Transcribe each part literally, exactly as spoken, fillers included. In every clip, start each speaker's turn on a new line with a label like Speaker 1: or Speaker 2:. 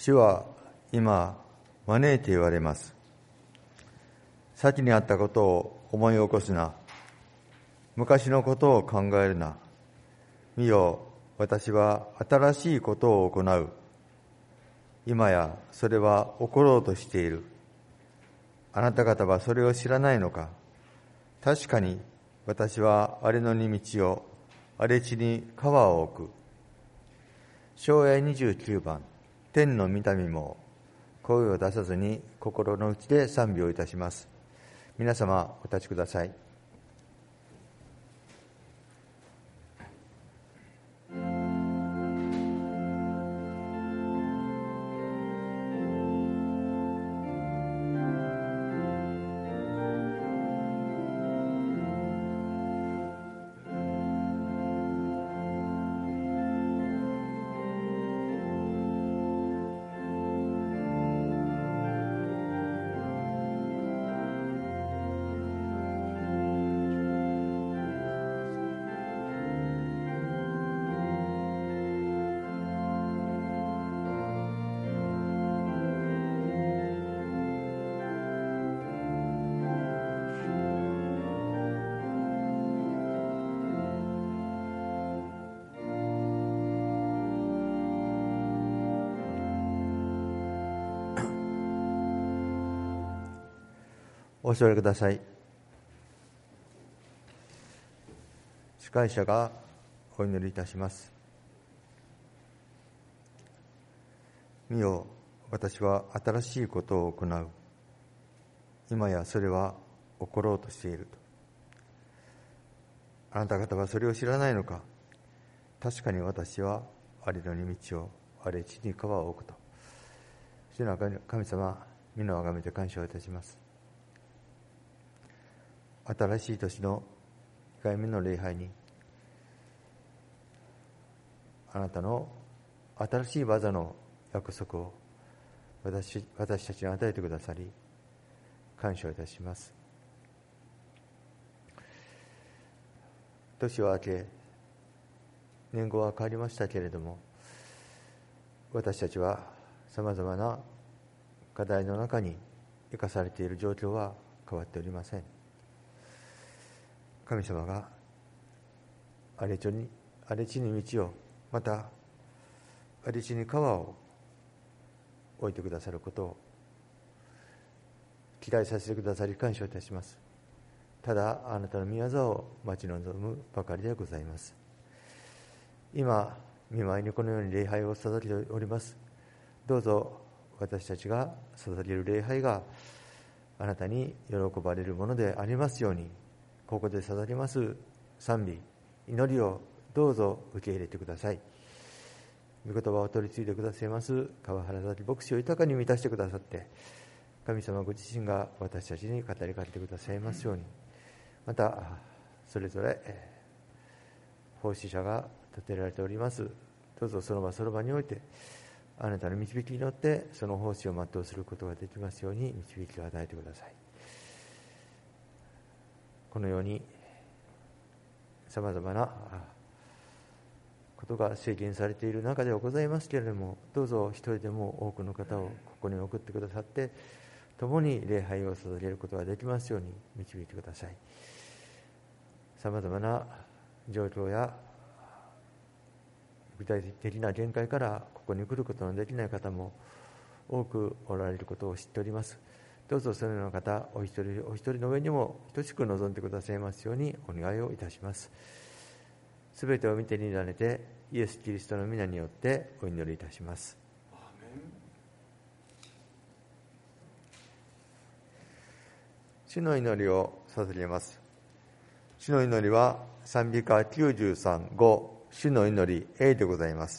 Speaker 1: 主は今招いて言われます。先にあったことを思い起こすな。昔のことを考えるな。見よ、私は新しいことを行う。今やそれは起ころうとしている。あなた方はそれを知らないのか。確かに私は荒れ野に道を、荒れ地に川を置く。昭和にじゅうきゅうばん、天の御民も声を出さずに心の内で賛美をいたします。皆様お立ちください。お座りください。司会者がお祈りいたします。見よ、私は新しいことを行う。今やそれは起ころうとしていると。あなた方はそれを知らないのか。確かに私は荒れ野に道を、荒れ地に川を置くと。主の神様、皆をあがめて感謝をいたします。新しい年のにかいめの礼拝に、あなたの新しい技の約束を 私, 私たちに与えてくださり、感謝をいたします。年は明け、年号は変わりましたけれども、私たちはさまざまな課題の中に生かされている状況は変わっておりません。神様が荒れ地に、荒れ地に道を、また荒れ地に川を置いてくださることを期待させてくださり感謝いたします。ただあなたの御業を待ち望むばかりでございます。今御前にこのように礼拝を捧げております。どうぞ私たちが捧げる礼拝があなたに喜ばれるものでありますように、ここで捧げます賛美、祈りをどうぞ受け入れてください。御言葉を取り継いでくださいます川原崎牧師を豊かに満たしてくださって、神様ご自身が私たちに語りかけてくださいますように、またそれぞれ奉仕者が立てられております。どうぞその場その場においてあなたの導きによってその奉仕を全うすることができますように導きを与えてください。このようにさまざまなことが制限されている中ではございますけれども、どうぞ一人でも多くの方をここに送ってくださって、共に礼拝を捧げることができますように導いてください。さまざまな状況や具体的な限界からここに来ることのできない方も多くおられることを知っております。どうぞそのような方お一人お一人の上にも等しく望んでくださいますようにお願いをいたします。すべてを見てに委ねてイエス・キリストの皆によってお祈りいたします。主の祈りを捧げます。主の祈りは賛美歌きゅうじゅうさん、ご、主の祈り A でございます。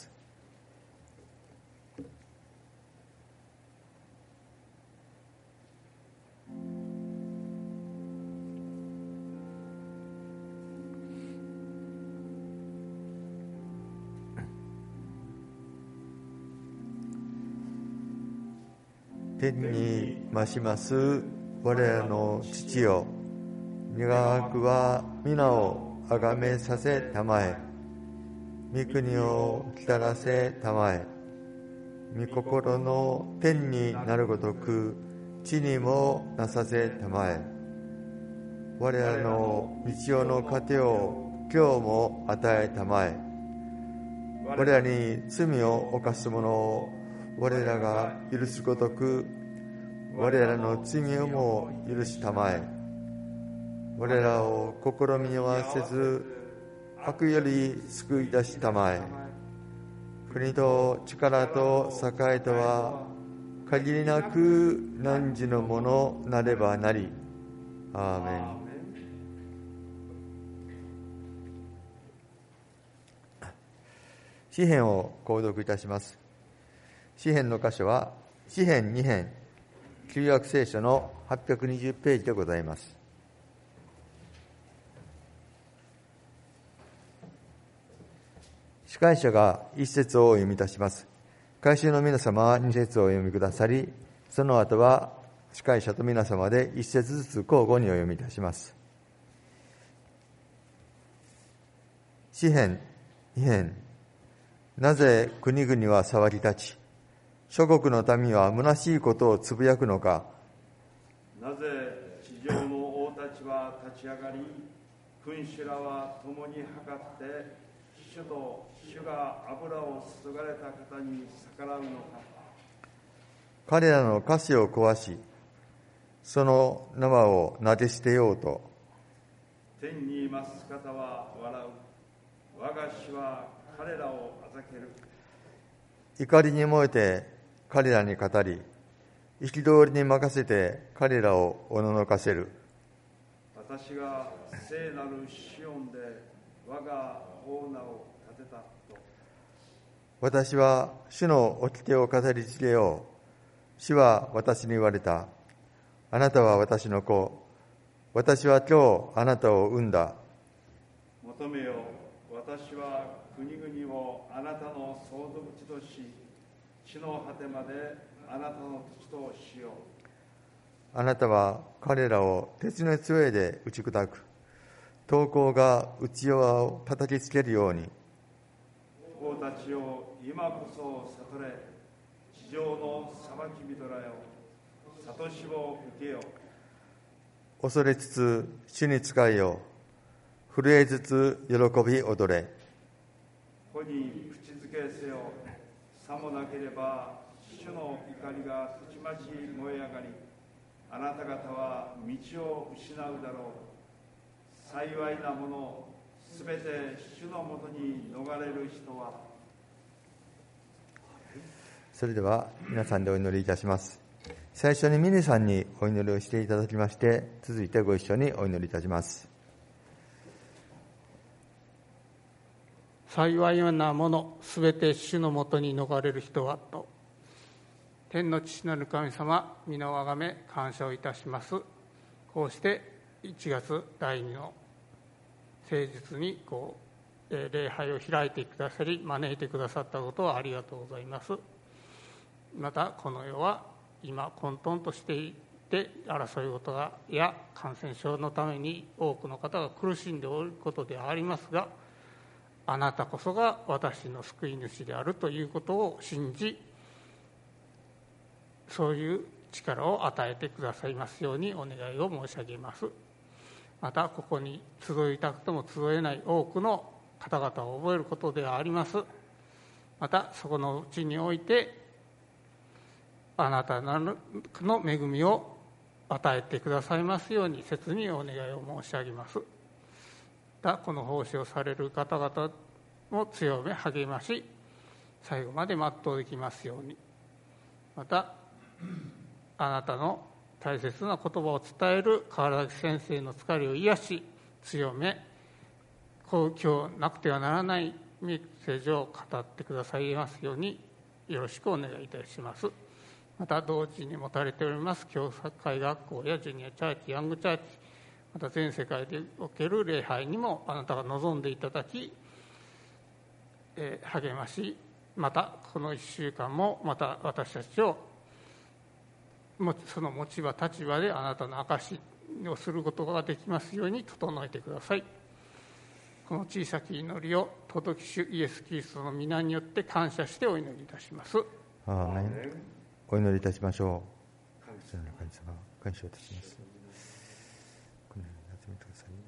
Speaker 1: 天に増します我らの父よ、願わくは皆をあがめさせたまえ、御国を来たらせたまえ、 御心の天になるごとく地にもなさせたまえ。我らの日曜の糧を今日も与えたまえ。我らに罪を犯す者を我らが許すごとく我らの罪をも許したまえ。我らを試みにはせず悪より救い出したまえ。国と力と栄とは限りなく汝のものなればなり。アーメン。詩編を購読いたします。詩編の箇所は詩編に編、旧約聖書のはっぴゃくにじゅうページでございます。司会者が一節をお読みいたします。会衆の皆様は二節をお読みくださり、その後は司会者と皆様で一節ずつ交互にお読みいたします。詩編に編。なぜ国々は騒ぎ立ち、諸国の民は虚しいことをつぶやくのか。
Speaker 2: なぜ地上の王たちは立ち上がり、君主らは共に計って主と主が油を注がれた方に逆らうのか。
Speaker 1: 彼らの菓子を壊し、その縄を投げ捨てようと。
Speaker 2: 天にいます方は笑う。我が主は彼らをあざける。
Speaker 1: 怒りに燃えて彼らに語り、憤りに任せて彼らをおののかせる。
Speaker 2: 私が聖なるシオンで我が王名を立てたと。
Speaker 1: 私は主の掟を語りつけよう。主は私に言われた。あなたは私の子。私は今日あなたを産んだ。
Speaker 2: 求めよ、私は国々をあなたの相続地とし、地の果てまであなたの土地としよう。
Speaker 1: あなたは彼らを鉄の杖で打ち砕く。刀工が内側を叩きつけるように。
Speaker 2: 王たちを今こそ悟れ。地上の裁き人らよ、悟しを受けよ。
Speaker 1: 恐れつつ主に仕えよ。震えつつ喜び踊れ。
Speaker 2: 子に口づけせよ。さもなければ主の怒りがたちまち燃え上がり、あなた方は道を失うだろう。幸いなもの、すべて主のもとに逃れる人は。
Speaker 1: それでは皆さんでお祈りいたします。最初に皆さんにお祈りをしていただきまして、続いてご一緒にお祈りいたします。
Speaker 3: 幸いなもの、すべて主のもとに逃れる人はと。天の父なる神様、皆をあがめ感謝をいたします。こうしていちがつだいにの誠実にこう礼拝を開いてくださり、招いてくださったことはありがとうございます。またこの世は今混沌としていて、争い事がや感染症のために多くの方が苦しんでおることではありますが、あなたこそが私の救い主であるということを信じ、そういう力を与えてくださいますようにお願いを申し上げます。またここに集いたくても集えない多くの方々を覚えることではあります。またそこのうちにおいてあなたの恵みを与えてくださいますように切にお願いを申し上げます。またこの奉仕をされる方々を強め励まし、最後まで全うできますように。またあなたの大切な言葉を伝える川原崎先生の疲れを癒し強め、今日なくてはならないメッセージを語ってくださいますようによろしくお願いいたします。また同時に持たれております教会学校やジュニアチャーチ、ヤングチャーチ、また全世界でおける礼拝にもあなたが望んでいただき、えー、励まし、またこのいっしゅうかんもまた私たちをその持ち場立場であなたの証しをすることができますように整えてください。この小さき祈りを尊き主イエス・キリストの皆によって感謝してお祈りいたします。
Speaker 1: アーメン。お祈りいたしましょう。神様、感謝いたします。このように集めてください。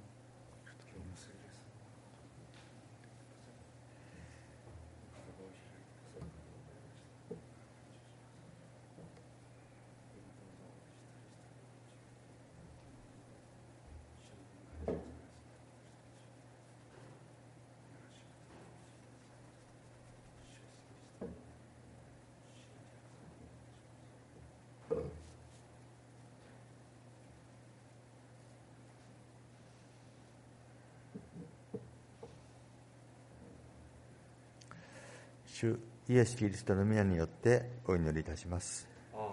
Speaker 1: 主イエス・キリストの皆によってお祈りいたします。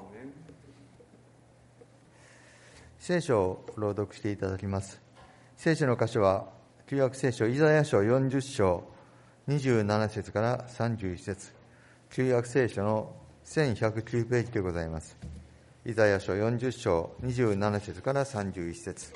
Speaker 1: 聖書を朗読していただきます。聖書の箇所は旧約聖書イザヤ書よんじゅっ章にじゅうなな節からさんじゅういち節、旧約聖書のせんひゃくきゅうページでございます。イザヤ書よんじゅっ章にじゅうなな節からさんじゅういち節。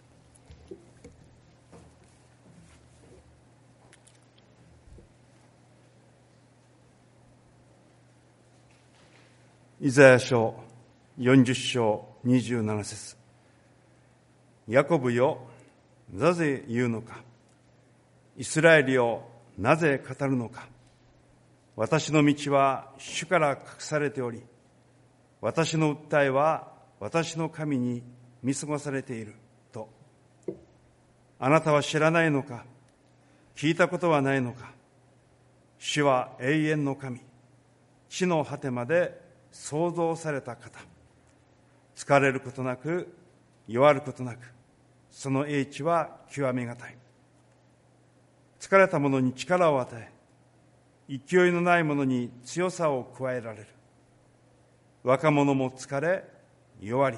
Speaker 2: イザヤ書よんじゅっ章にじゅうなな節。ヤコブよ、なぜ言うのか。イスラエルよ、なぜ語るのか。私の道は主から隠されており、私の訴えは私の神に見過ごされていると。あなたは知らないのか。聞いたことはないのか。主は永遠の神、地の果てまで創造された方。疲れることなく、弱ることなく、その英知は極めがたい。疲れた者に力を与え、勢いのない者に強さを加えられる。若者も疲れ、弱り、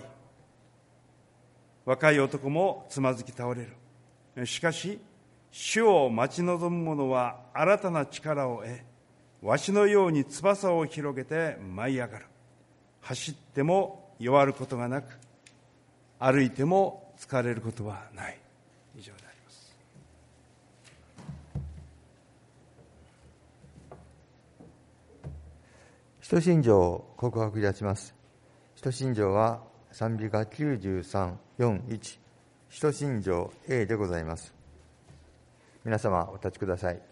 Speaker 2: 若い男もつまずき倒れる。しかし、主を待ち望む者は新たな力を得、わしのように翼を広げて舞い上がる。走っても弱ることがなく、歩いても疲れることはない。以上であります。
Speaker 1: 使徒信条を告白いたします。使徒信条は賛美歌きゅうじゅうさん、よん、いち、使徒信条 A でございます。皆様お立ちください。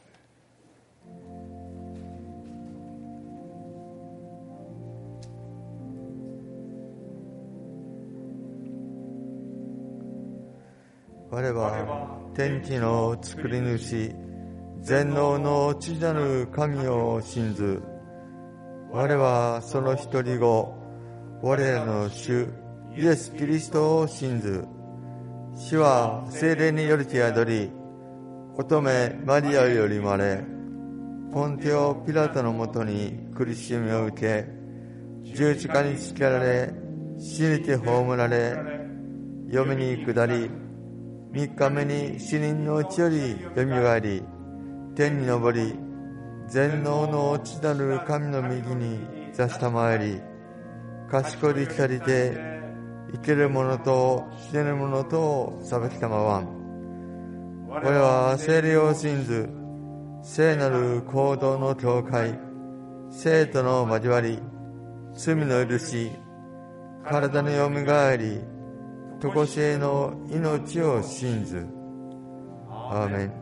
Speaker 1: 我は天地の作り主、全能の父なる神を信ず。我はその一人子、我らの主イエス・キリストを信ず。主は聖霊によりて宿り、乙女マリアより生まれ、ポンテオ・ピラトのもとに苦しみを受け、十字架につけられ、死にて葬られ、嫁に下り、三日目に死人のうちよりよみがえり、天に昇り、全能の父なる神の右に座したまえり、賢り来りて生ける者と死ねる者とを裁きたまわん。我は聖霊を信ず、聖なる行動の教会、生徒の交わり、罪の許し、体のよみがえり、とこしえの命を信ず。アーメン。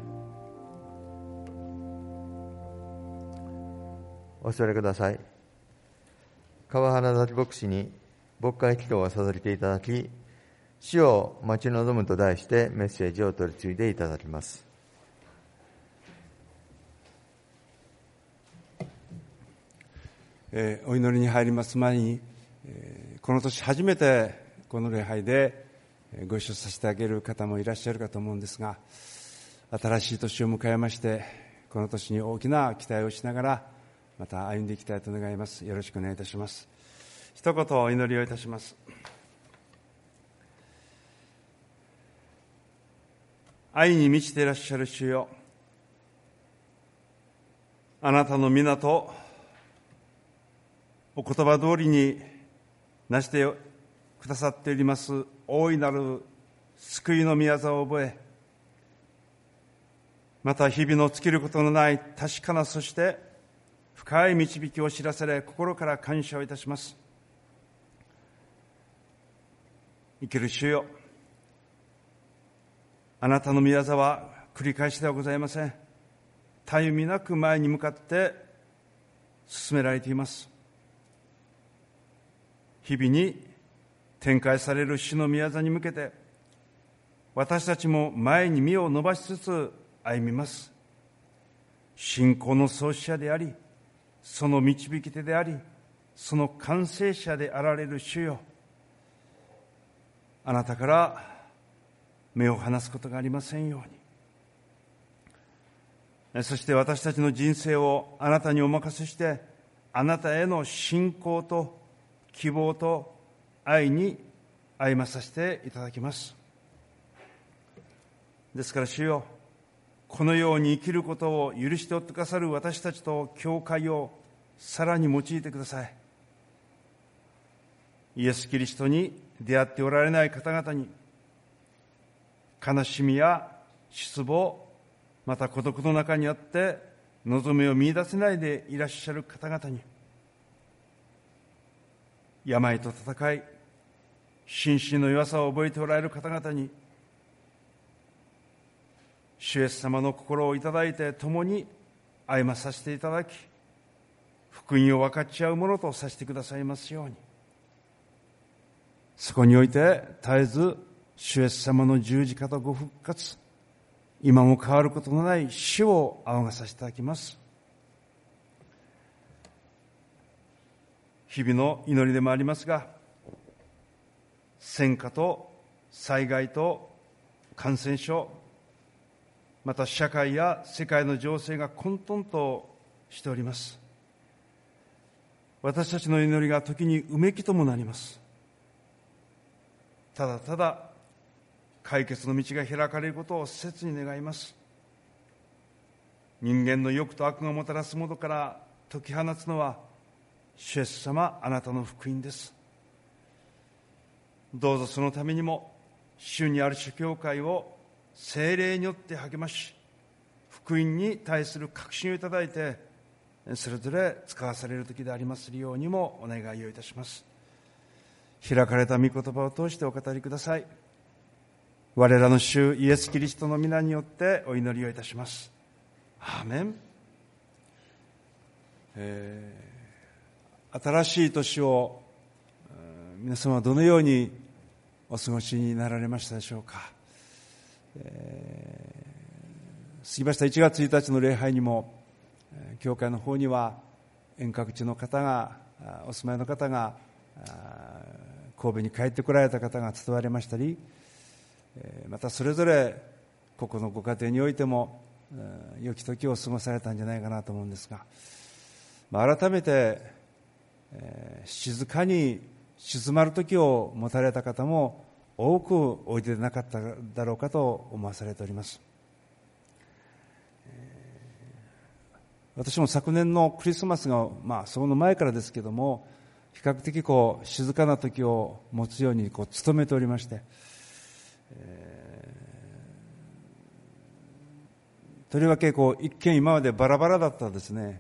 Speaker 1: お座りください。川原崎牧師に牧会祈祷を捧げていただき、死を待ち望むと題してメッセージを取り次いでいただきます。
Speaker 2: えー、お祈りに入ります前に、えー、この年初めてこの礼拝でご一緒させてあげる方もいらっしゃるかと思うんですが、新しい年を迎えまして、この年に大きな期待をしながらまた歩んでいきたいと願います。よろしくお願いいたします。一言お祈りをいたします。愛に満ちていらっしゃる主よ、あなたの皆とお言葉通りになしてくださっております大いなる救いの御業を覚え、また日々の尽きることのない確かな、そして深い導きを知らされ、心から感謝をいたします。生ける主よ、あなたの御業は繰り返しではございません。たゆみなく前に向かって進められています。日々に展開される主の御業に向けて、私たちも前に身を伸ばしつつ歩みます。信仰の創始者であり、その導き手であり、その完成者であられる主よ、あなたから目を離すことがありませんように。そして私たちの人生をあなたにお任せして、あなたへの信仰と希望と愛に歩まさせていただきます。ですから主よ、このように生きることを許しておってくださる私たちと教会をさらに用いてください。イエス・キリストに出会っておられない方々に、悲しみや失望、また孤独の中にあって望みを見出せないでいらっしゃる方々に、病と戦い心身の弱さを覚えておられる方々に、主イエス様の心をいただいて共に歩まさせていただき、福音を分かち合うものとさせてくださいますように。そこにおいて絶えず主イエス様の十字架とご復活、今も変わることのない死を仰がさせていただきます。日々の祈りでもありますが、戦火と災害と感染症、また社会や世界の情勢が混沌としております。私たちの祈りが時にうめきともなります。ただただ解決の道が開かれることを切に願います。人間の欲と悪がもたらすものから解き放つのは主イエス様、あなたの福音です。どうぞそのためにも主にある主教会を聖霊によって励まし、福音に対する確信をいただいて、それぞれ使わされる時でありますようにもお願いをいたします。開かれた御言葉を通してお語りください。我らの主イエス・キリストの皆によってお祈りをいたします。アーメン。えー、新しい年を皆様はどのようにお過ごしになられましたでしょうか。えー、過ぎましたいちがつついたちの礼拝にも教会の方には遠隔地の方がお住まいの方が神戸に帰ってこられた方が伝わりましたり、またそれぞれ個々のご家庭においても良き時を過ごされたんじゃないかなと思うんですが、改めて静かに静まる時を持たれた方も多くおいででなかっただろうかと思わされております。私も昨年のクリスマスが、まあ、その前からですけども、比較的こう静かな時を持つようにこう努めておりまして、えー、とりわけこう一見今までバラバラだったですね、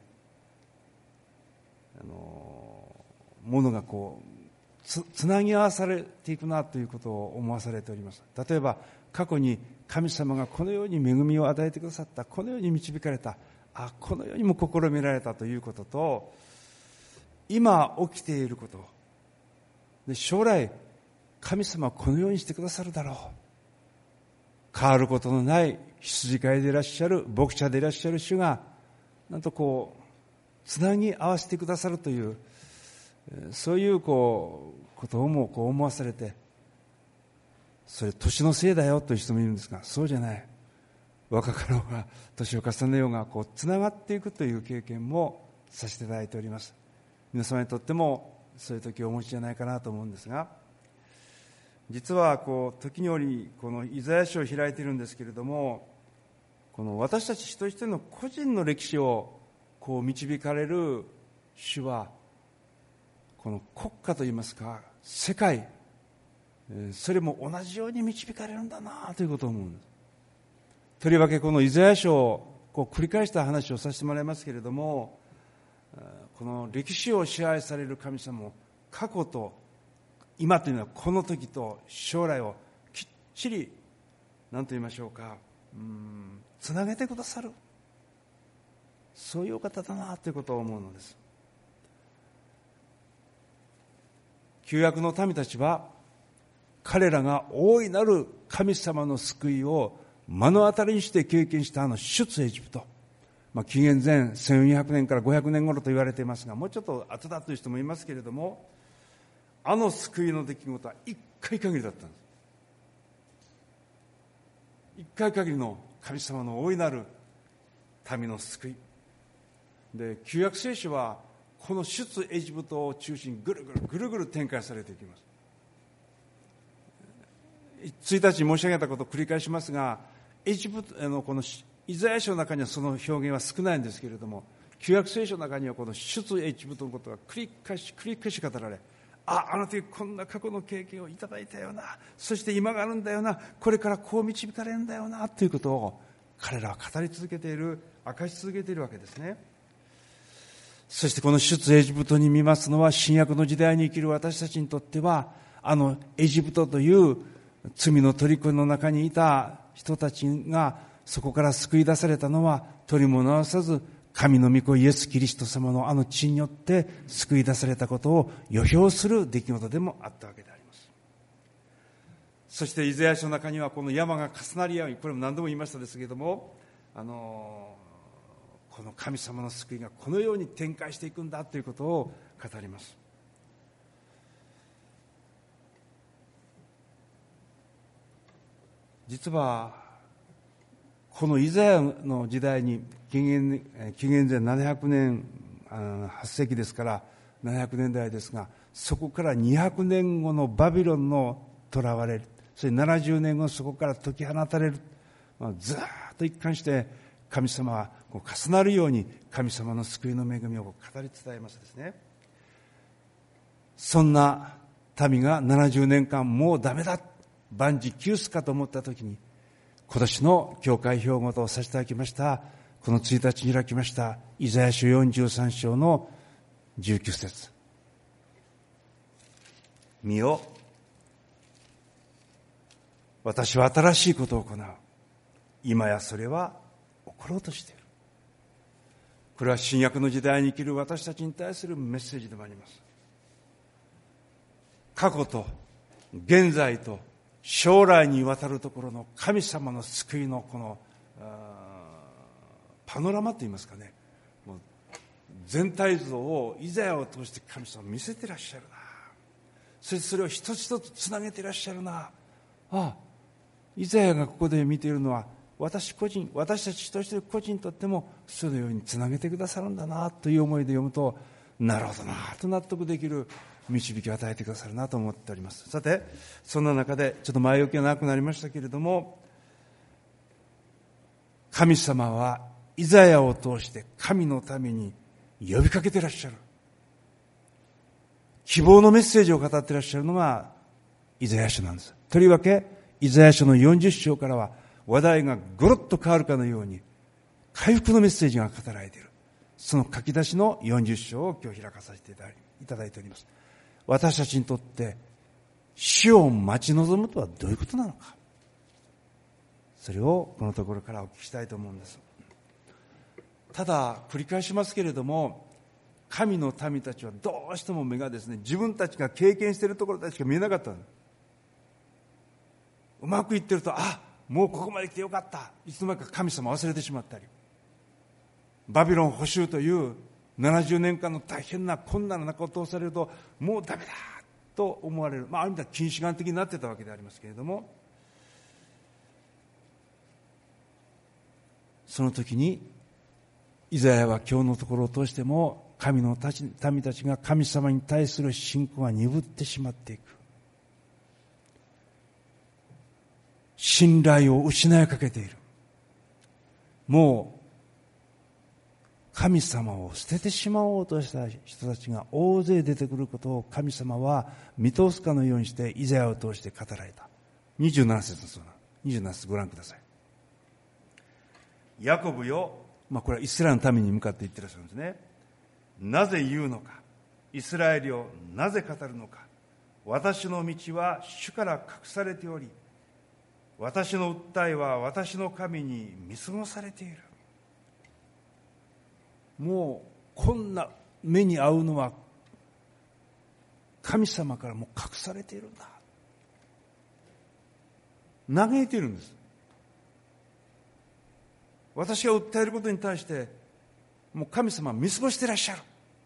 Speaker 2: あのものがこうつ, つなぎ合わされていくなということを思わされております。例えば過去に神様がこのように恵みを与えてくださった、このように導かれた、あこのようにも試みられたということと、今起きていることで、将来神様はこのようにしてくださるだろう、変わることのない羊飼いでいらっしゃる牧者でいらっしゃる主がなんとこうつなぎ合わせてくださるという、そういうこうことをもこう思わされて、それ年のせいだよという人もいるんですが、そうじゃない、若かろうが年を重ねようがこうつながっていくという経験もさせていただいております。皆様にとってもそういう時をお持ちじゃないかなと思うんですが、実はこう時によりこのイザヤ書を開いているんですけれども、この私たち一人一人の個人の歴史をこう導かれる主は、この国家といいますか世界、それも同じように導かれるんだなということを思うんです。とりわけこのイザヤ書をこう繰り返した話をさせてもらいますけれども、
Speaker 4: この歴史を支配される神様も過去と今というのはこの時と将来をきっちり何と言いましょうか、うーんつなげてくださる、そういうお方だなということを思うのです。旧約の民たちは彼らが大いなる神様の救いを目の当たりにして経験したあの出エジプト、まあ、紀元前せんよんひゃくねんからごひゃくねん頃と言われていますが、もうちょっと後だという人もいますけれども、あの救いの出来事は一回限りだったんです。一回限りの神様の大いなる民の救いで、旧約聖書はこの出エジプトを中心にぐるぐるぐるぐる展開されていきます。いちにち申し上げたことを繰り返しますが、エジプトのこのイザヤ書の中にはその表現は少ないんですけれども、旧約聖書の中にはこの出エジプトのことが繰り返し繰り返し語られ、あ、あの時こんな過去の経験をいただいたよな、そして今があるんだよな、これからこう導かれるんだよなということを彼らは語り続けている、明かし続けているわけですね。そしてこの出エジプトに見ますのは、新約の時代に生きる私たちにとっては、あのエジプトという罪の虜の中にいた人たちがそこから救い出されたのは、取りも直さず神の御子イエス・キリスト様のあの血によって救い出されたことを予表する出来事でもあったわけであります。そしてイザヤ書の中にはこの山が重なり合い、これも何度も言いましたですけれども、あのこの神様の救いがこのように展開していくんだということを語ります。実はこのイザヤの時代に紀元、紀元前ななひゃくねん、はっせいきですからななひゃくねんだいですが、そこからにひゃくねんごのバビロンの囚われる、それななじゅうねんごそこから解き放たれる、まあ、ずっと一貫して神様はこう重なるように神様の救いの恵みを語り伝えますですね。そんな民がななじゅうねんかんもうダメだ、万事休すかと思った時に、今年の教会標語とさせていただきましたこのついたちに開きましたイザヤ書よんじゅうさんしょうのじゅうきゅうせつ、見よ、私は新しいことを行う、今やそれは起ころうとしている。これは新約の時代に生きる私たちに対するメッセージでもあります。過去と現在と将来にわたるところの神様の救いのこのパノラマといいますかね、もう全体像をイザヤを通して神様見せていらっしゃるな、そしてそれを一つ一つつなげていらっしゃるな。ああ、イザヤがここで見ているのは私個人、私たち一人一人個人にとってもそのようにつなげてくださるんだなという思いで読むと、なるほどなと納得できる導きを与えてくださるなと思っております。さて、そんな中でちょっと前置きがなくなりましたけれども、神様はイザヤを通して神のために呼びかけていらっしゃる、希望のメッセージを語っていらっしゃるのがイザヤ書なんです。とりわけイザヤ書のよんじゅっしょうからは話題がゴロッと変わるかのように回復のメッセージが語られている、その書き出しのよんじゅっしょうを今日開かさせていただいております。私たちにとって死を待ち望むとはどういうことなのか、それをこのところからお聞きしたいと思うんです。ただ繰り返しますけれども、神の民たちはどうしても目がですね、自分たちが経験しているところたちしか見えなかったの。うまくいってると、あ、もうここまで来てよかった、いつの間にか神様忘れてしまったり、バビロン捕囚というななじゅうねんかんの大変な困難な中を通されると、もうダメだと思われる、まあ、ある意味では近視眼的になってたわけでありますけれども、その時にイザヤは今日のところを通しても、神の民たちが神様に対する信仰が鈍ってしまっていく、信頼を失いかけている、もう神様を捨ててしまおうとした人たちが大勢出てくることを神様は見通すかのようにしてイザヤを通して語られた。にじゅうななせつのそうなにじゅうななせつご覧ください。ヤコブよ、まあ、これはイスラエルの民に向かって言ってらっしゃるんですね。 なぜ言うのか、イスラエルをなぜ語るのか。私の道は主から隠されており、私の訴えは私の神に見過ごされている。もうこんな目に遭うのは神様からもう隠されているんだ、嘆いているんです。私が訴えることに対してもう神様は見過ごしていらっしゃる、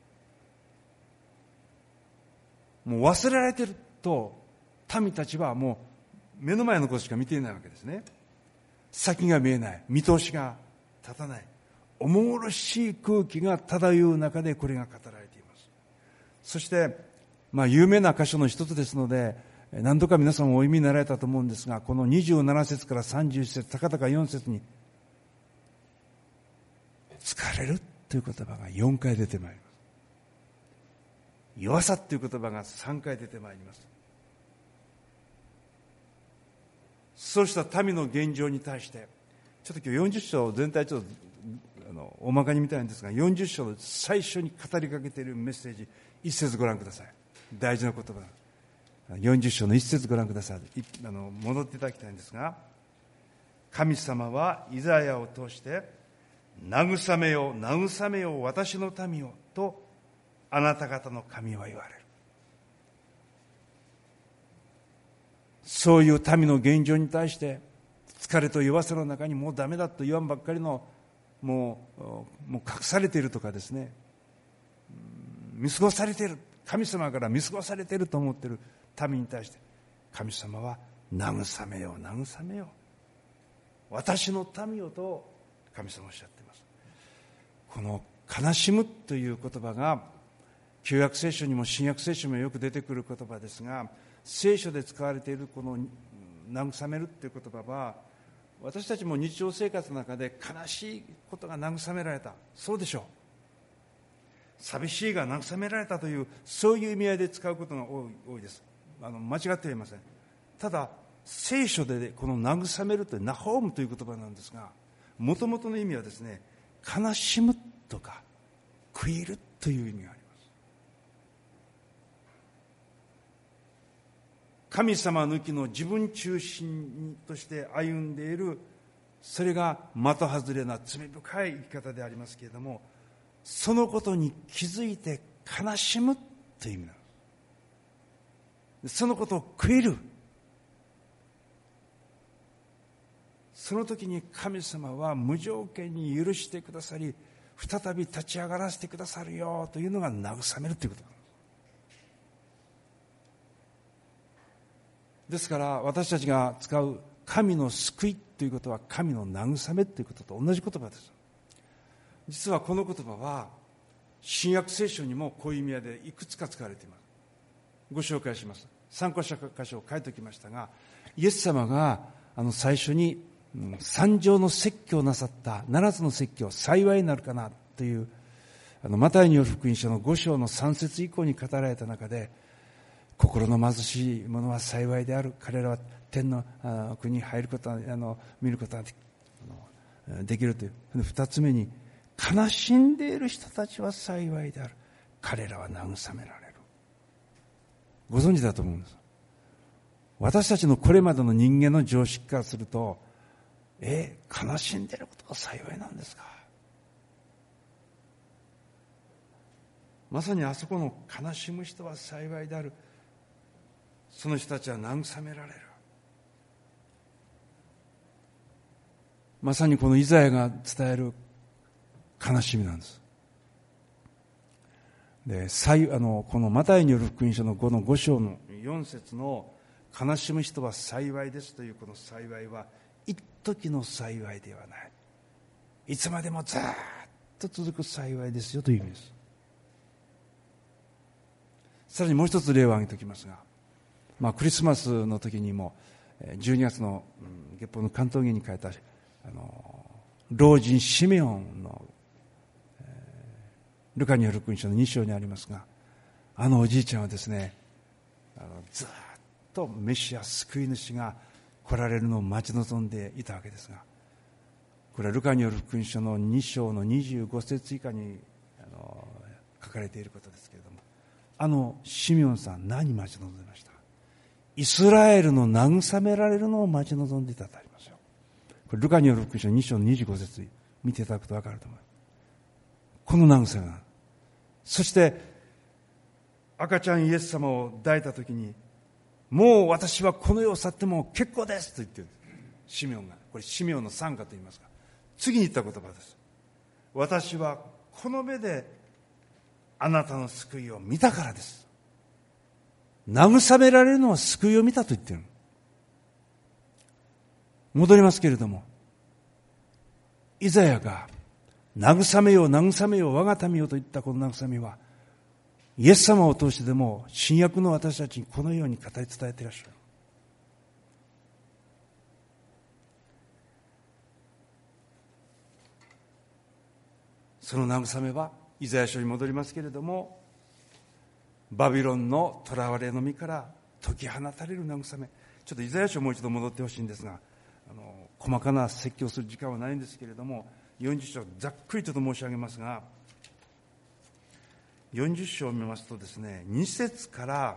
Speaker 4: もう忘れられていると民たちはもう目の前のことしか見ていないわけですね。先が見えない、見通しが立たない、重苦しい空気が漂う中でこれが語られています。そして、まあ、有名な箇所の一つですので何度か皆さんもお読みになられたと思うんですが、このにじゅうなな節からさんじゅういち節、たかだかよん節に疲れるという言葉がよんかい出てまいります。弱さという言葉がさんかい出てまいります。そうした民の現状に対してちょっと今日よんじゅっ章全体ちょっとあの大まかに見たいんですが、よんじゅっ章の最初に語りかけているメッセージ一節ご覧ください。大事な言葉、よんじゅっ章の一節ご覧ください。あの戻っていただきたいんですが、神様はイザヤを通して慰めよ慰めよ私の民をとあなた方の神は言われる。そういう民の現状に対して疲れと弱さの中にもうダメだと言わんばっかりのもう、もう隠されているとかですね、見過ごされている、神様から見過ごされていると思っている民に対して神様は慰めよ慰めよ私の民よと神様はおっしゃっています。この悲しむという言葉が旧約聖書にも新約聖書にもよく出てくる言葉ですが、聖書で使われているこの慰めるという言葉は私たちも日常生活の中で悲しいことが慰められた、そうでしょう、寂しいが慰められたというそういう意味合いで使うことが多い、多いです。あの間違ってはいません。ただ聖書でこの慰めるというナホームという言葉なんですが、もともとの意味はですね、悲しむとか悔いるという意味があります。神様抜きの自分中心として歩んでいる、それが的外れな罪深い生き方でありますけれども、そのことに気づいて悲しむという意味なんです。そのことを悔いる、その時に神様は無条件に許してくださり再び立ち上がらせてくださるよというのが慰めるということなんです。ですから私たちが使う神の救いということは神の慰めということと同じ言葉です。実はこの言葉は新約聖書にもこういう意味合いでいくつか使われています。ご紹介します。参考書箇所を書いておきましたが、イエス様があの最初に三条の説教をなさった七つの説教、幸いになるかなというあのマタイによる福音書の五章の三節以降に語られた中で、心の貧しい者は幸いである、彼らは天の国に入ることはあの見ることができるという。二つ目に、悲しんでいる人たちは幸いである、彼らは慰められる。ご存知だと思うんです。私たちのこれまでの人間の常識からすると、え悲しんでいることが幸いなんですか。まさにあそこの悲しむ人は幸いである、その人たちは慰められる。まさにこのイザヤが伝える悲しみなんです。で、あのこのマタイによる福音書のごのご章のよん節の悲しむ人は幸いですというこの幸いは一時の幸いではない、いつまでもずっと続く幸いですよという意味です。さらにもう一つ例を挙げておきますが、まあ、クリスマスの時にもじゅうにがつの月報の関東議に書いたあの老人シメオンの、えー、ルカによる福音書のに章にありますが、あのおじいちゃんはですね、あのずっとメシア救い主が来られるのを待ち望んでいたわけですが、これはルカによる福音書のに章のにじゅうご節以下にあの書かれていることですけれども、あのシミオンさん何待ち望んでいました？イスラエルの慰められるのを待ち望んでいたとありますよ。これルカによる福音書に章のにじゅうご節見ていただくと分かると思います。この慰めが、そして赤ちゃんイエス様を抱いたときに、もう私はこの世を去っても結構ですと言っているシメオンが、これシメオンの賛歌と言いますが、次に言った言葉です。私はこの目であなたの救いを見たからです。慰められるのは救いを見たと言っている。戻りますけれども、イザヤが慰めよう慰めよう我が民よと言ったこの慰めは、イエス様を通してでも新約の私たちにこのように語り伝えていらっしゃる。その慰めはイザヤ書に戻りますけれども、バビロンの囚われの身から解き放たれる慰め。ちょっとイザヤ書もう一度戻ってほしいんですが、あの細かな説教する時間はないんですけれども、よんじゅう章ざっくりと申し上げますが、よんじゅう章を見ますとですね、に節から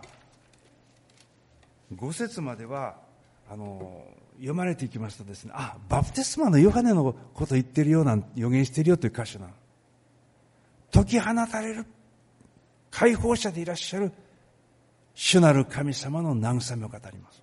Speaker 4: ご節まではあの読まれていきますとですね、あ、バプテスマのヨハネのことを言っているような、予言しているよという箇所なの。解き放たれる解放者でいらっしゃる主なる神様の慰めを語ります。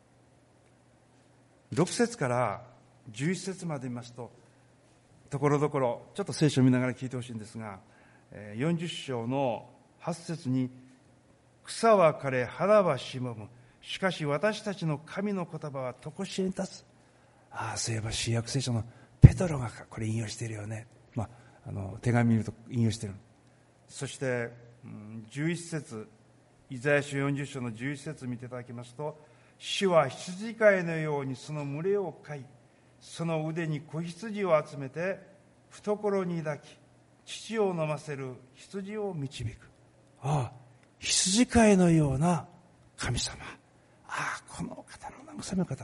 Speaker 4: ろく節からじゅういち節まで見ますと、ところどころちょっと聖書を見ながら聞いてほしいんですが、よんじゅう章のはち節に、草は枯れ花はしぼむ、しかし私たちの神の言葉は常しえに立つ。ああ、そういえば新約聖書のペトロがこれ引用しているよね。まあ、あの手紙見ると引用している。そして、うん、じゅういち節、イザヤ書よんじゅう章のじゅういち節見ていただきますと、主は羊飼いのようにその群れを飼い、その腕に子羊を集めて懐に抱き、乳を飲ませる羊を導く。ああ、羊飼いのような神様。ああ、この方の慰めを語る。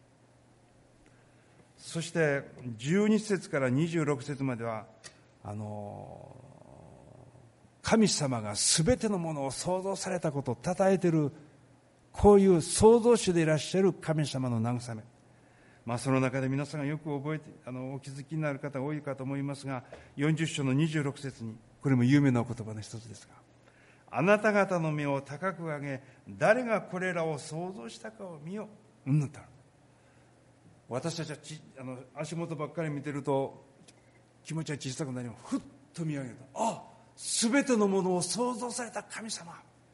Speaker 4: そしてじゅうに節からにじゅうろく節までは、あの神様がすべてのものを創造されたことを称えている、こういう創造主でいらっしゃる神様の慰め。まあ、その中で皆さんがよく覚えて、あのお気づきになる方が多いかと思いますが、よんじゅう章のにじゅうろく節に、これも有名なお言葉の一つですが、あなた方の目を高く上げ、誰がこれらを創造したかを見よう。うん、だ私たちはちあの足元ばっかり見てると気持ちは小さくなります。ふっと見上げると、あ、すべてのものを創造された神様、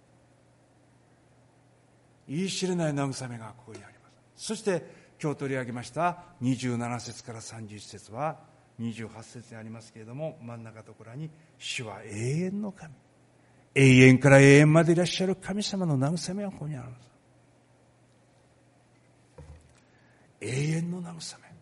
Speaker 4: 言い知れない慰めがここにあります。そして今日取り上げましたにじゅうなな節からさんじゅういち節はにじゅうはち節にありますけれども、真ん中のところに、主は永遠の神、永遠から永遠までいらっしゃる神様の慰めはここにあるんです。永遠の慰め。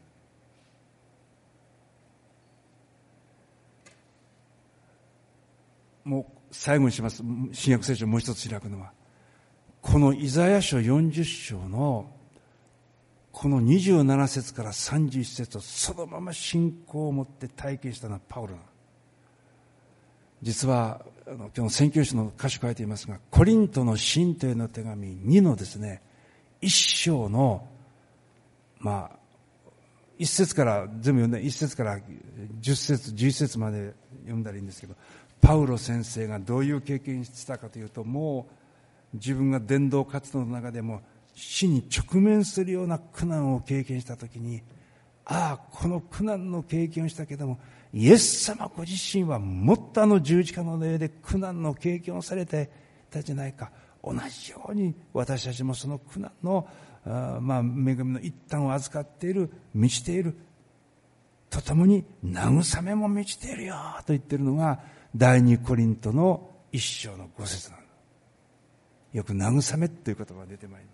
Speaker 4: もう最後にします。新約聖書をもう一つ開くのは、このイザヤ書よんじゅう章のこのにじゅうなな節からさんじゅういち節をそのまま信仰を持って体験したのはパウロなの。実はあの今日の宣教師の歌詞書いていますが、コリントの信徒への手紙にのですね、一章のまあ一節から全部読んで、一節から十節十一節まで読んだらいいんですけど、パウロ先生がどういう経験したかというと、もう自分が伝道活動の中でも死に直面するような苦難を経験したときに、ああ、この苦難の経験をしたけども、イエス様ご自身はもっとあの十字架の上で苦難の経験をされていたじゃないか。同じように私たちもその苦難のあ、まあ、恵みの一端を預かっている、満ちているとともに慰めも満ちているよと言っているのが第二コリントの一章の五節なんだ。よく慰めという言葉が出てまいります。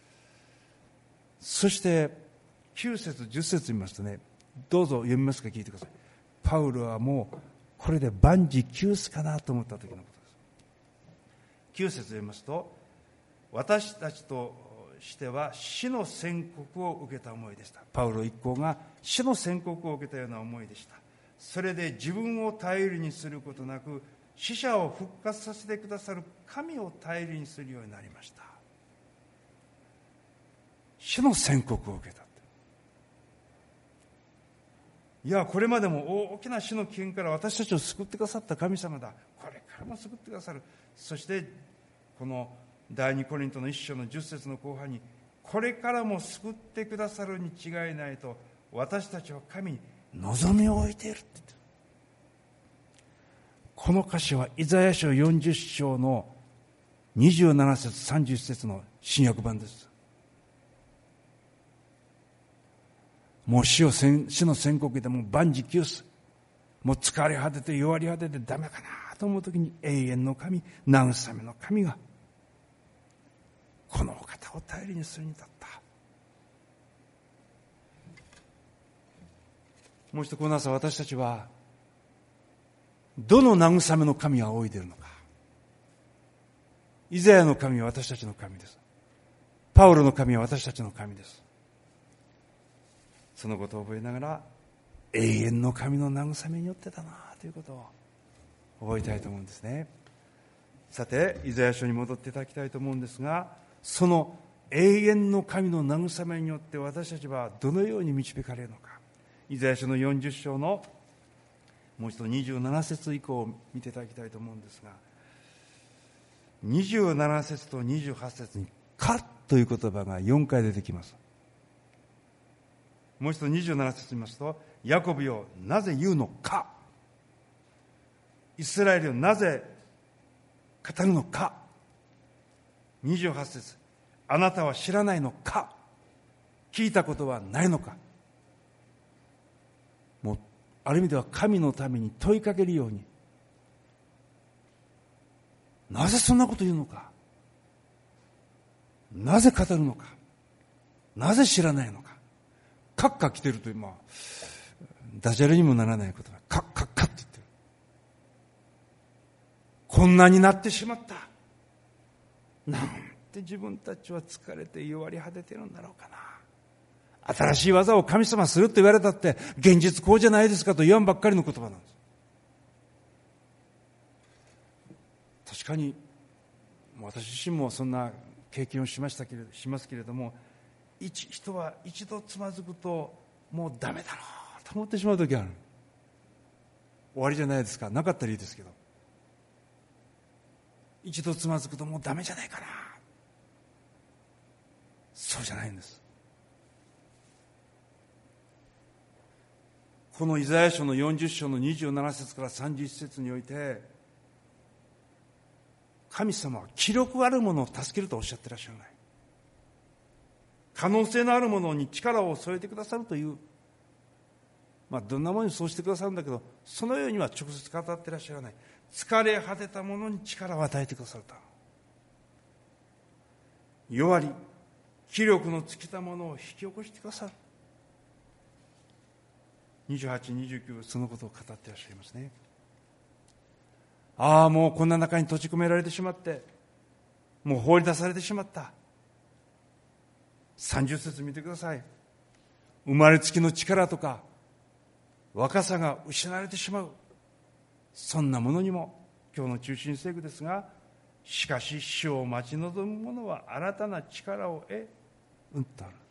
Speaker 4: そしてきゅう節じゅっ節見ますとね、どうぞ読みますか、聞いてください。パウロはもうこれで万事休すかなと思った時のことです。きゅう節読みますと、私たちとしては死の宣告を受けた思いでした。パウロ一行が死の宣告を受けたような思いでした。それで自分を頼りにすることなく、 死者を復活させてくださる神を頼りにするようになりました。主の宣告を受けた。いや、これまでも大きな死の危険から私たちを救ってくださった神様だ。これからも救ってくださる。そしてこの第二コリントの一章の十節の後半に、これからも救ってくださるに違いないと私たちは神に望みを置いているって言ってる。この歌詞はイザヤ書よんじゅう章のにじゅうなな節さんじゅういち節の新約版です。もう死を死の宣告でもう万事休す、もう疲れ果てて弱り果ててダメかなと思うときに、永遠の神、慰めの神がこのお方を頼りにするにだった。もう一度この朝、私たちはどの慰めの神が仰いでいるのか。イザヤの神は私たちの神です。パウロの神は私たちの神です。そのことを覚えながら、永遠の神の慰めによってだなということを覚えたいと思うんですね。さて、イザヤ書に戻っていただきたいと思うんですが、その永遠の神の慰めによって私たちはどのように導かれるのか。イザヤ書のよんじゅう章のもう一度にじゅうなな節以降を見ていただきたいと思うんですが、にじゅうなな節とにじゅうはち節にかという言葉がよんかい出てきます。もう一度にじゅうなな節見ますと、ヤコブよなぜ言うのか、イスラエルよなぜ語るのか。にじゅうはち節、あなたは知らないのか、聞いたことはないのか。もうある意味では神のために問いかけるように、なぜそんなこと言うのか、なぜ語るのか、なぜ知らないのか。カッカ来てるという、まあダジャレにもならない言葉、カッカッカって言ってる。こんなになってしまった、なんて自分たちは疲れて弱り果ててるんだろうかな。新しい技を神様すると言われたって現実こうじゃないですかと言わんばっかりの言葉なんです。確かに私自身もそんな経験をしましたけれどしますけれども、一人は一度つまずくともうダメだろうと思ってしまう時ある。終わりじゃないですか。なかったらいいですけど、一度つまずくともうダメじゃないかな。そうじゃないんです。このイザヤ書のよんじゅう章のにじゅうなな節からさんじゅういち節において、神様は気力あるものを助けるとおっしゃってらっしゃらない。可能性のあるものに力を添えてくださるという、まあどんなものにそうしてくださるんだけど、そのようには直接語ってらっしゃらない。疲れ果てたものに力を与えてくださると。弱り気力の尽きたものを引き起こしてくださる。にじゅうはち、にじゅうきゅう、そのことを語っていらっしゃいますね。ああ、もうこんな中に閉じ込められてしまって、もう放り出されてしまった。さんじゅう節見てください。生まれつきの力とか若さが失われてしまう、そんなものにも今日の中心聖句ですが、しかし死を待ち望む者は新たな力を得、うんとある。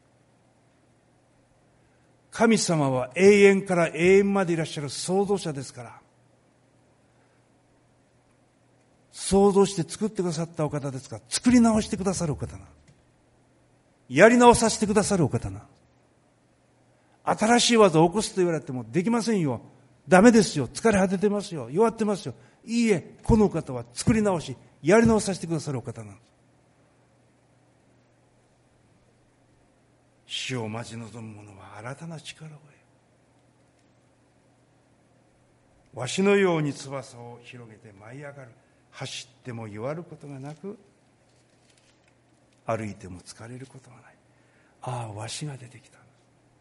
Speaker 4: 神様は永遠から永遠までいらっしゃる創造者ですから、創造して作ってくださったお方ですから、作り直してくださるお方なの。やり直させてくださるお方なの。新しい技を起こすと言われてもできませんよ。ダメですよ。疲れ果ててますよ。弱ってますよ。いいえ、このお方は作り直し、やり直させてくださるお方なの。死を待ち望む者は新たな力を得、わしのように翼を広げて舞い上がる。走っても弱ることがなく、歩いても疲れることがない。ああ、わしが出てきた。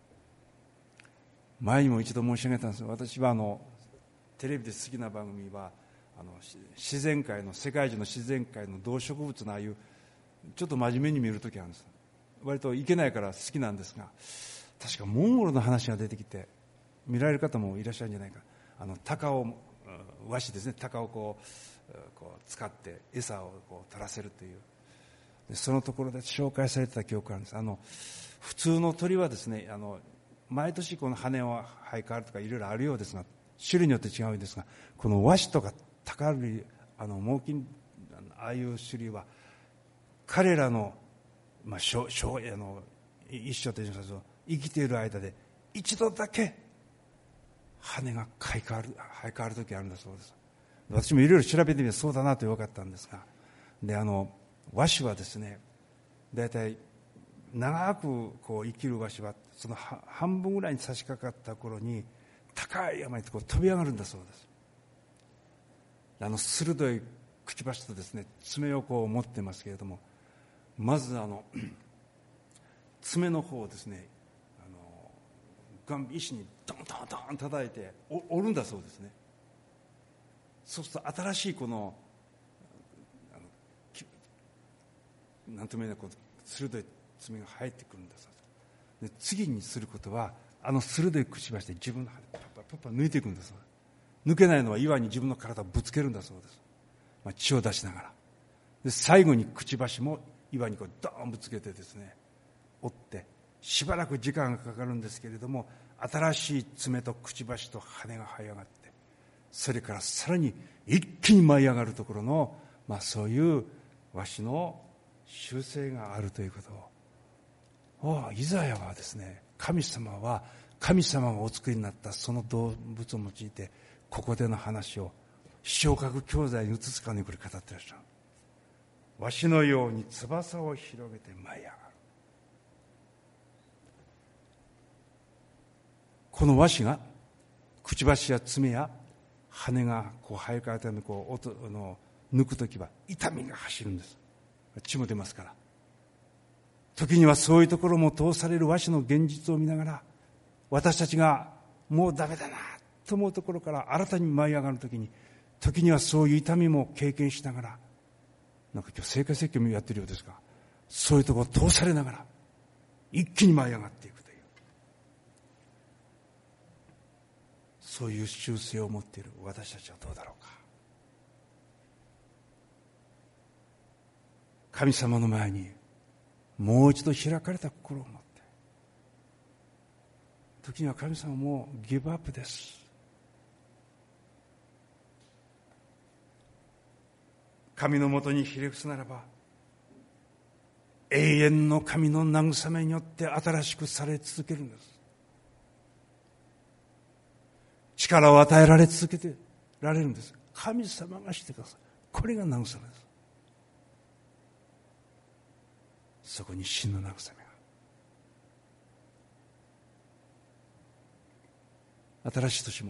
Speaker 4: 前にも一度申し上げたんですが、私はあのテレビで好きな番組はあの自然界の世界中の自然界の動植物のああいうちょっと真面目に見るときあるんです。割といけないから好きなんですが、確かモンゴルの話が出てきて見られる方もいらっしゃるんじゃないか。あの鷹を和紙ですね、鷹をこうこう使って餌をこう取らせるという、でそのところで紹介されてた記憶があるんです。あの普通の鳥はですね、あの毎年この羽を生え変わるとかいろいろあるようですが、種類によって違うんですが、この和紙とか鷹類、あの猛禽、ああいう種類は彼らの、まあ、しょしょあの一生といいますか、生きている間で一度だけ羽が生え変わる生え変わる時があるんだそうです。私もいろいろ調べてみてそうだなと分かったんですが、であの和紙はですね、だいたい長くこう生きる和紙はその半分ぐらいに差し掛かった頃に高い山にこう飛び上がるんだそうです。あの鋭いくちばしとですね、爪をこう持ってますけれども、まずあの爪の方をですね、あの石にドンドンドン叩いて折るんだそうですね。そうすると新しいこのなんとも言えないこう鋭い爪が生えてくるんだそうです。で次にすることは、あの鋭いくちばしで自分の歯でパッパッパッパ抜いていくんだそうです。抜けないのは岩に自分の体をぶつけるんだそうです。まあ、血を出しながら、で最後にくちばしも岩にこうドーンぶつけてですね、折ってしばらく時間がかかるんですけれども、新しい爪とくちばしと羽が生え上がって、それからさらに一気に舞い上がるところの、まあ、そういう和紙の習性があるということを、イザヤはですね、神様は神様がお作りになったその動物を用いて、ここでの話を視覚教材に移すかのように語っていらっしゃる。わしのように翼を広げて舞い上がる。この和紙がくちばしや爪や羽がこう生え変わるためにこう音の抜くときは痛みが走るんです。血も出ますから。時にはそういうところも通される和紙の現実を見ながら、私たちがもうダメだなと思うところから新たに舞い上がるときに、時にはそういう痛みも経験しながら、なんか今日聖火説教もやってるようですが、そういうところを通されながら一気に舞い上がっていくという、そういう習性を持っている私たちはどうだろうか。神様の前にもう一度開かれた心を持って、時には神様もうギブアップです、神のもとにひれ伏すならば、永遠の神の慰めによって新しくされ続けるんです。力を与えられ続けてられるんです。神様がしてください。これが慰めです。そこに真の慰めが。新しい年も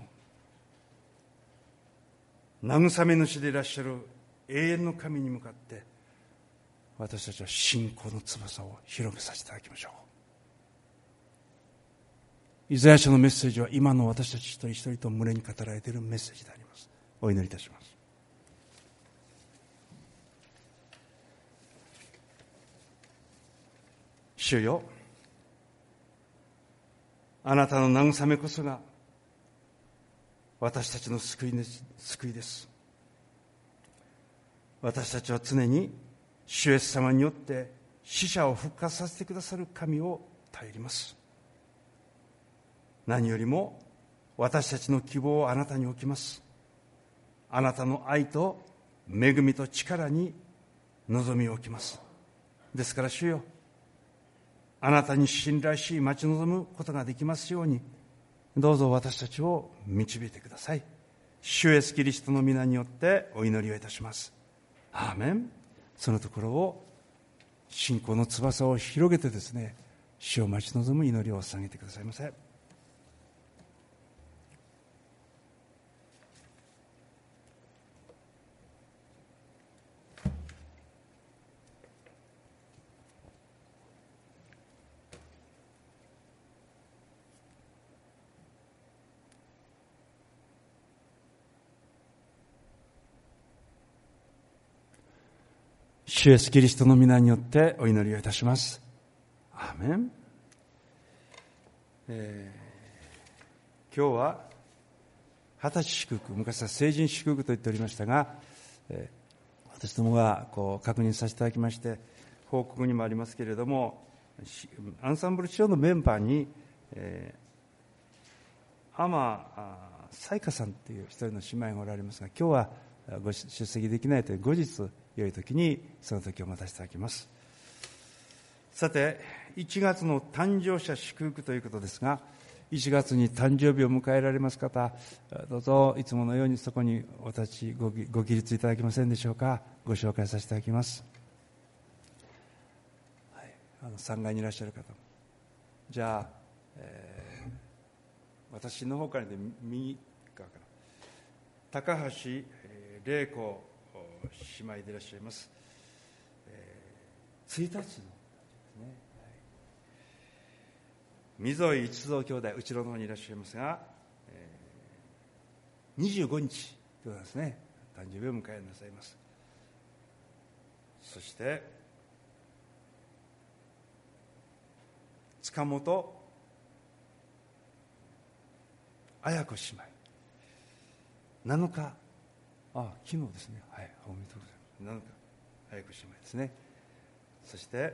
Speaker 4: 慰め主でいらっしゃる永遠の神に向かって、私たちは信仰の翼を広げさせていただきましょう。イザヤ書のメッセージは今の私たち一人一人と胸に語られているメッセージであります。お祈りいたします。主よ、あなたの慰めこそが私たちの救いです。救いです。私たちは常に主イエス様によって死者を復活させてくださる神を頼ります。何よりも私たちの希望をあなたに置きます。あなたの愛と恵みと力に望みを置きます。ですから主よ、あなたに信頼し待ち望むことができますように、どうぞ私たちを導いてください。主イエスキリストの皆によってお祈りをいたします。アーメン。そのところを信仰の翼を広げてですね、主を待ち望む祈りを捧げてくださいませ。主イエスキリストの皆によってお祈りをいたします。アーメン。えー、今日は二十歳祝福、昔は成人祝福と言っておりましたが、えー、私どもがこう確認させていただきまして、報告にもありますけれども、アンサンブル賞のメンバーに、えー、天彩香さんという一人の姉妹がおられますが、今日はご出席できないという、後日良い時にその時を待たせていただきます。さて、いちがつの誕生者祝福ということですが、いちがつに誕生日を迎えられます方、どうぞいつものようにそこにお立ち ご, ご起立いただけませんでしょうか。ご紹介させていただきます。はい、あのさんがいにいらっしゃる方、じゃあ、えー、私の方からで右側から高橋、えー、玲子姉妹でいらっしゃいます。えー、ついたちのですね、溝井一蔵兄弟、後ろの方にいらっしゃいますが、えー、にじゅうごにちということですね、誕生日を迎えなさいます。そして塚本綾子姉妹、なのか、あ昨日ですね、はい、おめでとうございます。なのか綾子姉妹ですね。そして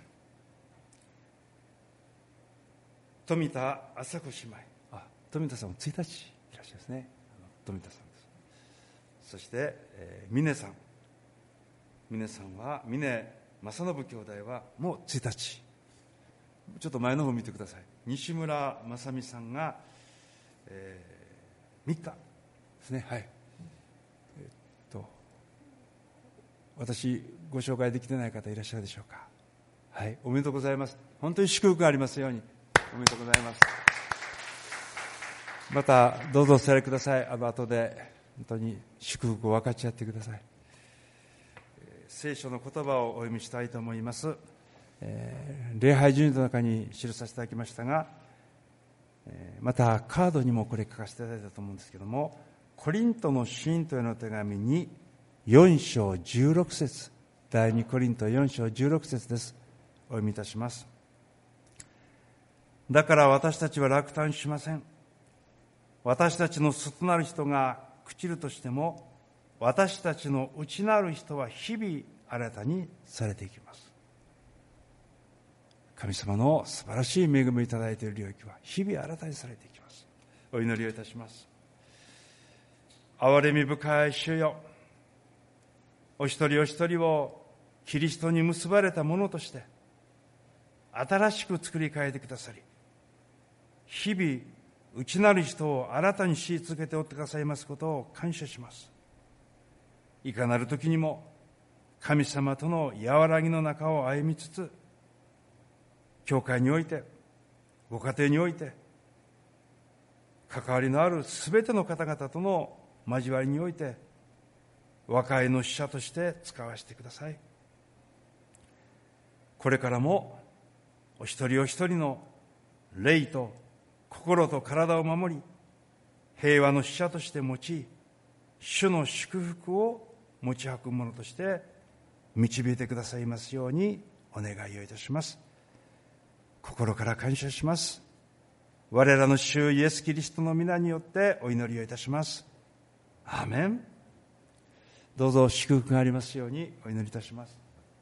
Speaker 4: 富田麻子姉妹、あ富田さんもついたちいらっしゃいますね、富田さんです。そして、えー、峰さん峰さんは峰正信兄弟はもうついたち、ちょっと前の方を見てください。西村正美さんが、えー、みっかですね。はい、えー、っと私ご紹介できてない方いらっしゃるでしょうか。はい、おめでとうございます。本当に祝福がありますように。おめでとうございます。またどうぞお座りください。あの後で本当に祝福を分かち合ってください。聖書の言葉をお読みしたいと思います。えー、礼拝順位の中に記させていただきましたが、えー、またカードにもこれ書かせていただいたと思うんですけども、コリントの信徒への手紙によん章じゅうろく節、第二コリントよん章じゅうろく節です。お読みいたします。だから私たちは落胆しません。私たちの外なる人が朽ちるとしても、私たちの内なる人は日々新たにされていきます。神様の素晴らしい恵みをいただいている領域は日々新たにされていきます。お祈りをいたします。憐れみ深い主よ、お一人お一人をキリストに結ばれたものとして新しく作り変えてくださり、日々内なる人を新たにし続けておってくださいますことを感謝します。いかなる時にも神様との和らぎの中を歩みつつ、教会において、ご家庭において、関わりのあるすべての方々との交わりにおいて、和解の使者として使わせてください。これからもお一人お一人の霊と心と体を守り、平和の使者として用い、主の祝福を持ち運ぶものとして導いてくださいますようにお願いをいたします。心から感謝します。我らの主イエスキリストの皆によってお祈りをいたします。アーメン。どうぞ祝福がありますようにお祈りいたします。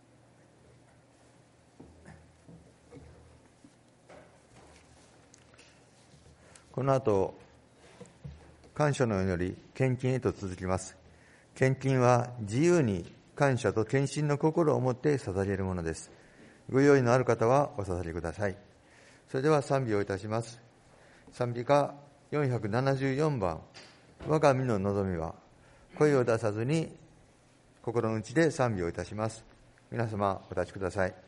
Speaker 1: この後、感謝の祈り、献金へと続きます。献金は自由に感謝と献身の心を持って捧げるものです。ご用意のある方はお捧げください。それでは賛美をいたします。賛美歌よんひゃくななじゅうよんばん、我が身の望みは、声を出さずに心の内で賛美をいたします。皆様お立ちください。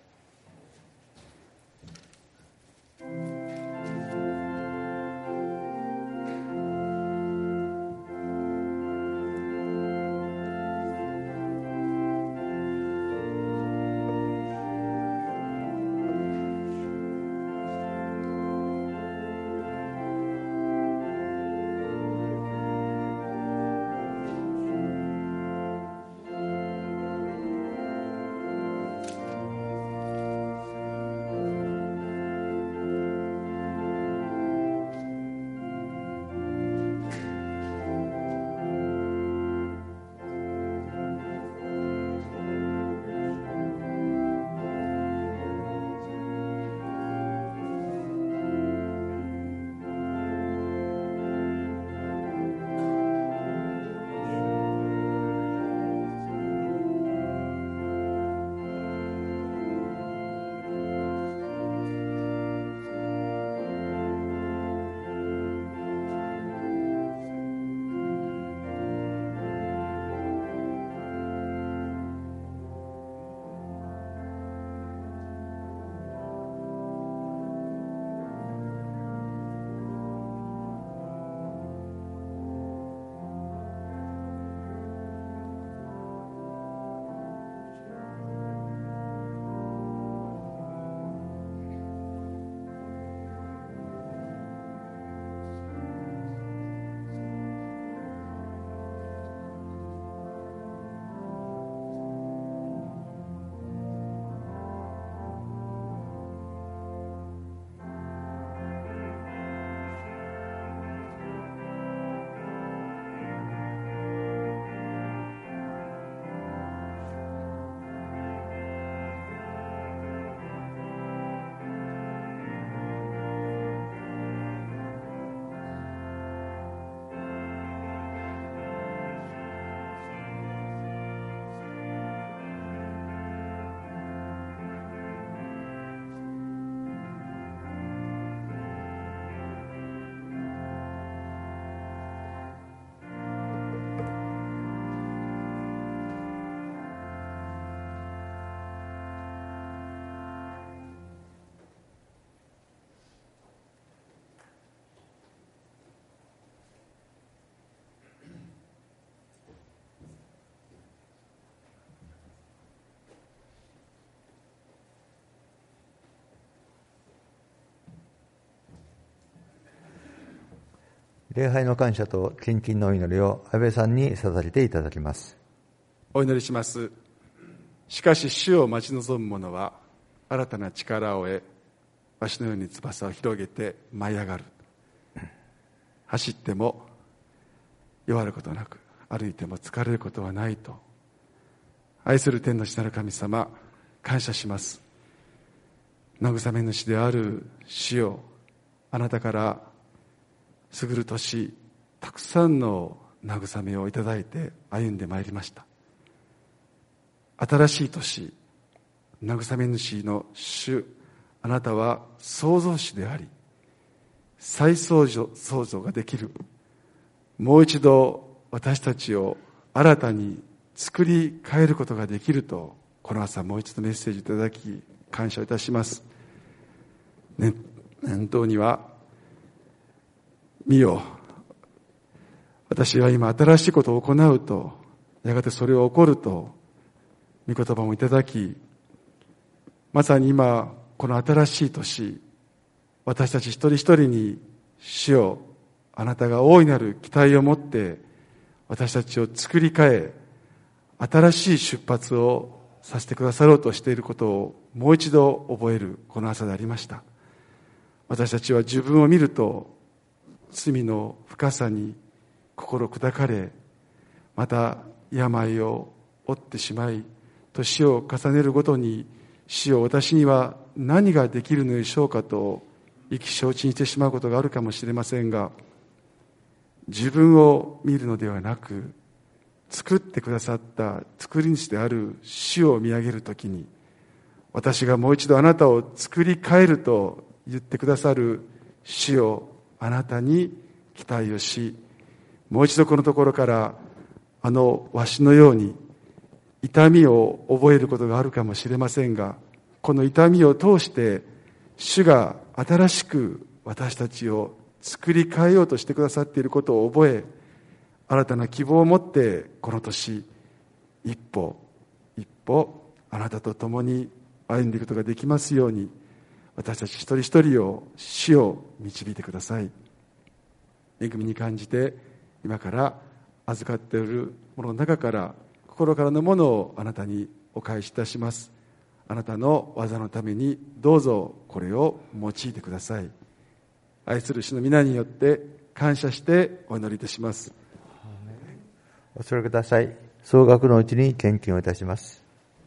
Speaker 1: 礼拝の感謝と献金のお祈りを安倍さんに捧げていただきます。
Speaker 5: お祈りします。しかし主を待ち望む者は新たな力を得、わしのように翼を広げて舞い上がる。走っても弱ることなく、歩いても疲れることはないと。愛する天の父なる神様、感謝します。慰め主である主よ、あなたから過ぐる年、たくさんの慰めをいただいて歩んでまいりました。新しい年、慰め主の主、あなたは創造主であり、再創造創造ができる。もう一度私たちを新たに作り変えることができると、この朝もう一度メッセージいただき感謝いたします。ね、念頭には、見よ、私は今新しいことを行うと、やがてそれを起こると御言葉もいただき、まさに今この新しい年、私たち一人一人に主よ、あなたが大いなる期待を持って私たちを作り変え、新しい出発をさせてくださろうとしていることをもう一度覚えるこの朝でありました。私たちは自分を見ると罪の深さに心砕かれ、また病を負ってしまい、年を重ねるごとに、主よ、私には何ができるのでしょうかと意気消沈してしまうことがあるかもしれませんが、自分を見るのではなく、作ってくださった作り主である主を見上げるときに、私がもう一度あなたを作り変えると言ってくださる主よ、あなたに期待をし、もう一度このところからあのわしのように痛みを覚えることがあるかもしれませんが、この痛みを通して主が新しく私たちを作り変えようとしてくださっていることを覚え、新たな希望を持ってこの年一歩一歩あなたと共に歩んでいくことができますように、私たち一人一人を主を導いてください。恵みに感じて今から預かっているものの中から心からのものをあなたにお返しいたします。あなたの技のためにどうぞこれを用いてください。愛する主の皆によって感謝してお祈りいたします。
Speaker 1: おそれください。総額のうちに献金をいたします。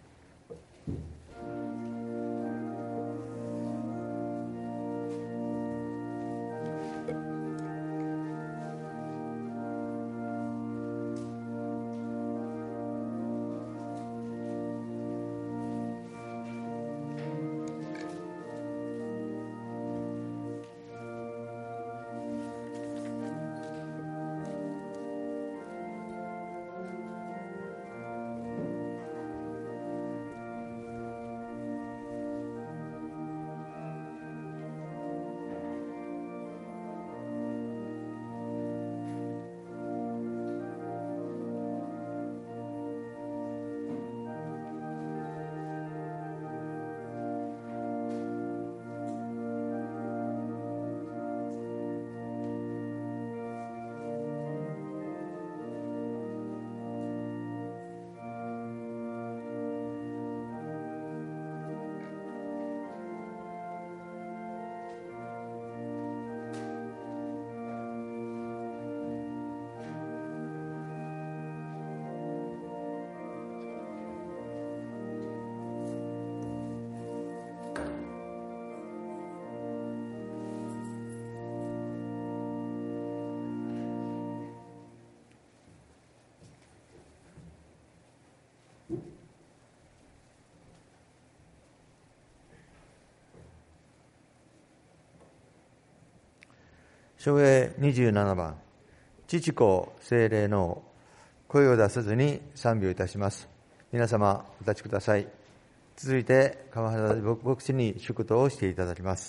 Speaker 1: 唱詠にじゅうななばん、父子聖霊の声を出さずに賛美をいたします。皆様お立ちください。続いて川原牧師に祝祷をしていただきます。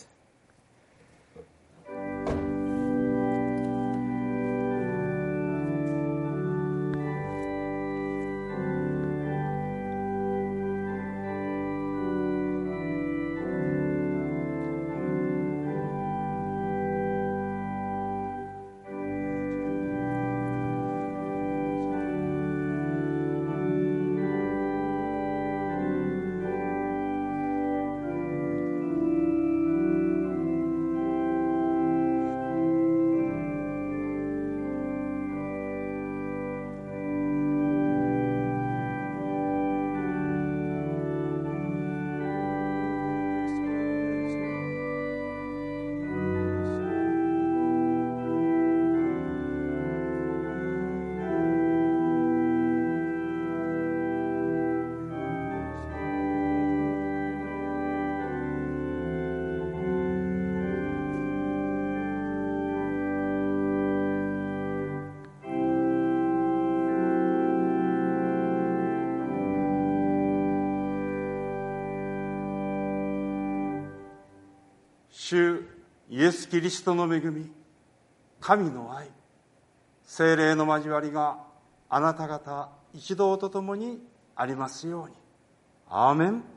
Speaker 6: 主イエス・キリストの恵み、神の愛、聖霊の交わりがあなた方一同とともにありますように。アーメン。